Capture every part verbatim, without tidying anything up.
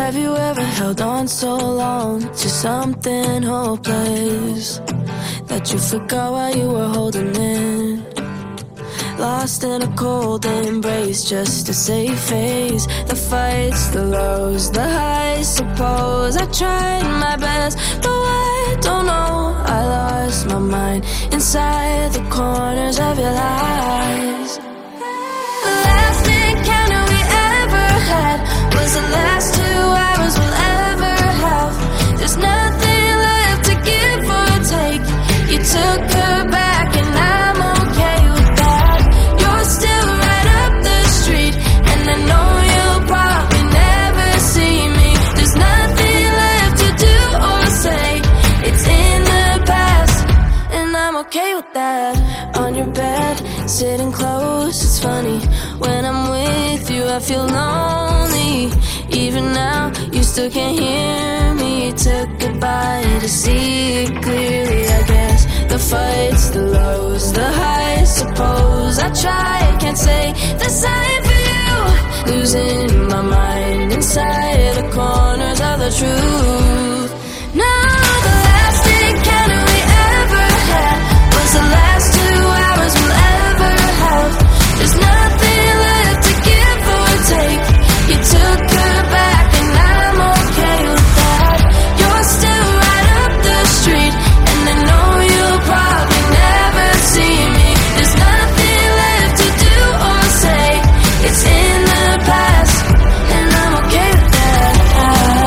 Have you ever held on so long to something hopeless that you forgot why you were holding in? Lost in a cold embrace, just a safe face. The fights, the lows, the highs, suppose I tried my best, but I don't know, I lost my mind inside the corners of your lies. The last encounter we ever had was the last two hours we'll ever have. There's nothing left to give or take. You took her back and I'm okay with that. You're still right up the street, and I know you'll probably never see me. There's nothing left to do or say. It's in the past, and I'm okay with that. On your bed, sitting close, it's funny. When I'm with you, I feel lonely. Even now, you still can't hear me. Took goodbye to see it clearly, I guess. The fights, the lows, the highs, suppose I try, can't say the same for you. Losing my mind inside the corners of the truth. No, the last encounter we ever had was the last two hours we'll ever have. There's nothing left to give or take. You took her back and I'm okay with that. You're still right up the street, and I know you'll probably never see me. There's nothing left to do or say. It's in the past, and I'm okay with that. I,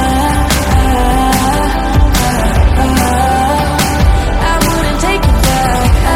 I, I, I wouldn't take it back. I,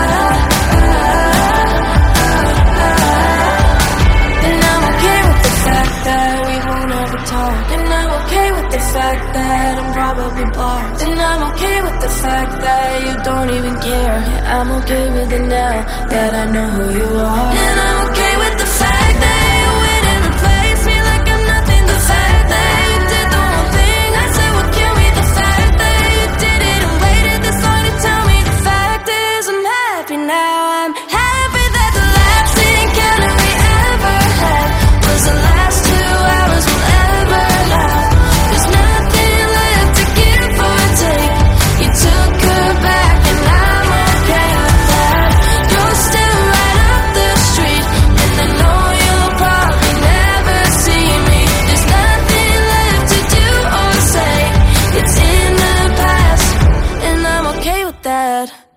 and I'm okay with the fact that we won't ever talk. And I'm okay with the fact that I'm probably blocked. And I'm okay with the fact that you don't even care. Yeah, I'm okay with it now that I know who you are. And I'm okay with the fact that you went and replaced me like I'm nothing. The fact that you did the whole thing I said would kill me. The fact that you did it and waited this long to tell me. The fact is I'm happy now. I'm happy that the last encounter we ever had was the last two hours we'll ever have. There's nothing left to give or take. You took her back and I'm okay with that. You're still right up the street, and I know you'll probably never see me. There's nothing left to do or say. It's in the past, and I'm okay with that.